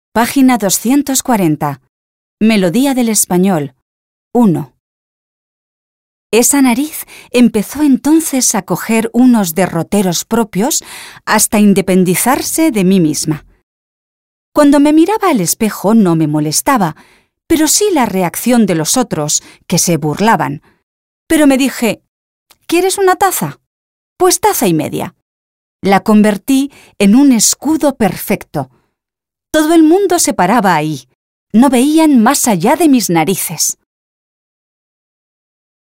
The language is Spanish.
Página 240. Melodía del español. 1. Esa nariz empezó entonces a coger unos derroteros propios hasta independizarse de mí misma. Cuando me miraba al espejo no me molestaba, pero sí la reacción de los otros, que se burlaban. Pero me dije, ¿quieres una taza? Pues taza y media. La convertí en un escudo perfecto. Todo el mundo se paraba ahí. No veían más allá de mis narices.